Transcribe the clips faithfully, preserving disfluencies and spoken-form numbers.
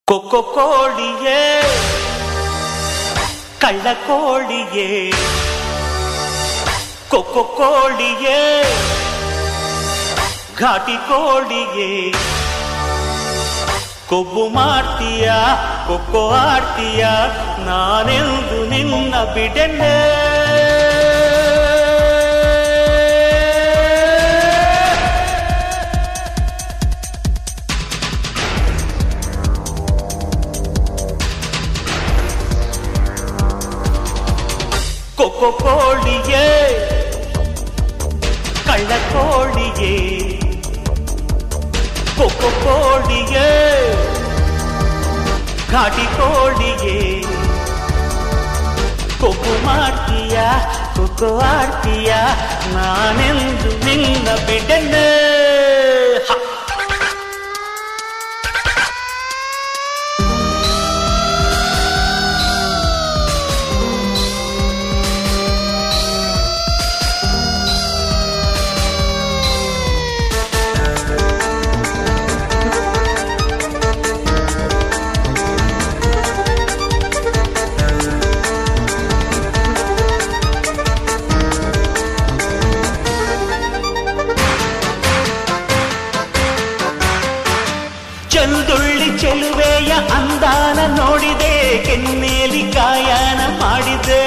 ಕೊಕ್ಕೊ ಕೋಳಿಯೇ ಕಳ್ಳ ಕೋಳಿಯೇ ಕೊಕ್ಕೊ ಕೋಳಿಯೇ ಘಾಟಿ ಕೋಳಿಯೇ ಕೊಬ್ಬು ಮಾಡ್ತೀಯ ಕೊಕ್ಕೊ ಆಡ್ತೀಯ ನಾನೆಂದು ನಿನ್ನ ಬಿಡೆನೆ ಕೊಕ್ಕೊ ಕೋಳಿಯೇ ಕಳ್ಳ ಕೋಳಿಯೇ ಕೊಕ್ಕೊ ಕೋಳಿಯೇ ಘಾಟಿ ಕೋಳಿಯೇ ಕೊಬ್ಬು ಮಾಡ್ತೀಯ ಕೊಕ್ಕೊ ಆಡ್ತೀಯ ನಾನೆಂದು ನಿನ್ನ ಬಿಡನೆ ಚಂದುಳ್ಳಿ ಚೆಲುವೆಯ ಅಂದಾನ ನೋಡಿದೆ ಕೆನ್ನೇಲಿ ಗಾಯನ ಮಾಡಿದೆ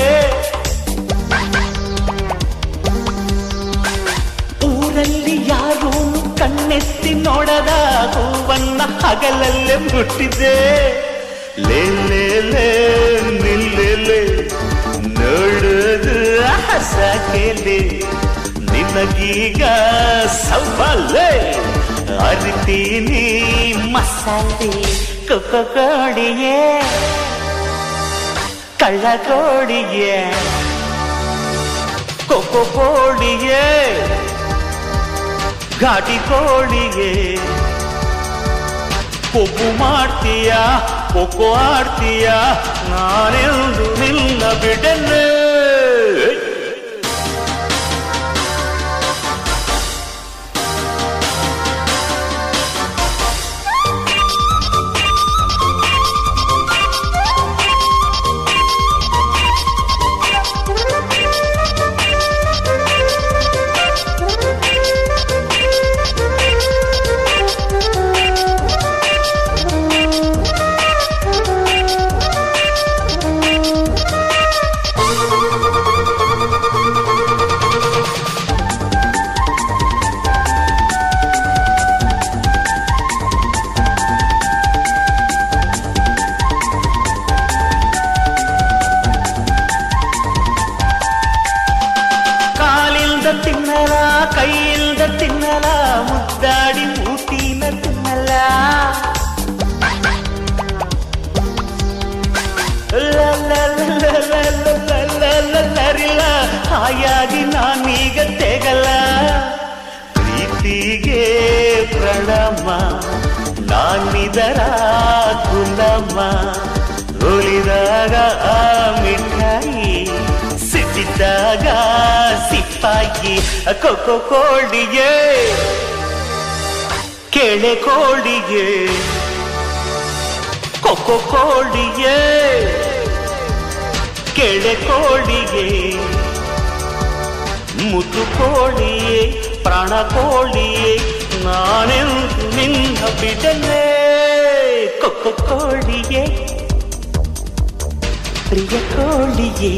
ಊರಲ್ಲಿ ಯಾರೂ ಕಣ್ಣೆತ್ತಿ ನೋಡದ ಹೂವನ್ನ ಹಗಲಲ್ಲೇ ಮುಟ್ಟಿದೆ ಲೇ ಲೇ ಲೇ ನಿಲ್ಲೆ ನೋಡುದು ಹಸಕೆಲೆ ನಿನಗೀಗ ಸವಾಲೇ ಅರಿತೀನಿ ಮಸಾಲೆ ಕೊಕ್ಕೊ ಕೋಳಿಯೇ ಕಳ್ಳ ಕೋಳಿಯೇ ಕೊಕ್ಕೊ ಕೋಳಿಯೇ ಘಾಟಿ ಕೋಳಿಯೇ ಕೊಬ್ಬು ಮಾಡ್ತೀಯ ಕೊಕ್ಕೊ ಆಡ್ತೀಯ ನಾನೆಂದು ನಿನ್ನ ಬಿಡನೆ ತಿನ್ನಲ ಕೈಯಿಲ್ದ ತಿನ್ನಲ ಮುದ್ದಾಡಿ ಮೂತಿನ ತಿನ್ನಲ ಲರಿಲ್ಲ ಹಾಯಾಗಿ ನಾನೀಗ ತೆಗಲ ಪ್ರೀತಿಗೆ ಪ್ರಣಮ ನಾನಿದರ ಕುಲಮ ಒಲಿದಾಗ ಆ ಮಿಠಾಯಿ ಸಿಟ್ಟಿದ್ದಾಗ ಸಿಪ್ಪಾಗಿ ಕೊಕ್ಕೊ ಕೋಳಿಯೇ ಕೇಳೆ ಕೋಳಿಯೇ ಕೊಕ್ಕೊ ಕೋಳಿಯೇ ಕೇಳೆ ಕೋಳಿಯೇ ಮುದ್ದು ಕೋಳಿಯೇ ಪ್ರಾಣ ಕೋಳಿಯೇ ನಾನೆಂದು ನಿನ್ನ ಬಿಡನೆ ಕೊಕ್ಕೊ ಕೋಳಿಯೇ ಪ್ರಿಯ ಕೋಳಿಯೇ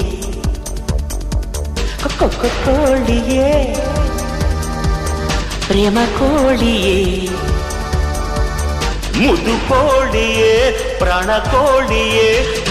ಕೊಕ್ಕೊ ಕೋಳಿಯೇ ಪ್ರೇಮ ಕೋಳಿಯೇ ಮುದು ಕೋಳಿಯೇ ಪ್ರಾಣ ಕೋಳಿಯೇ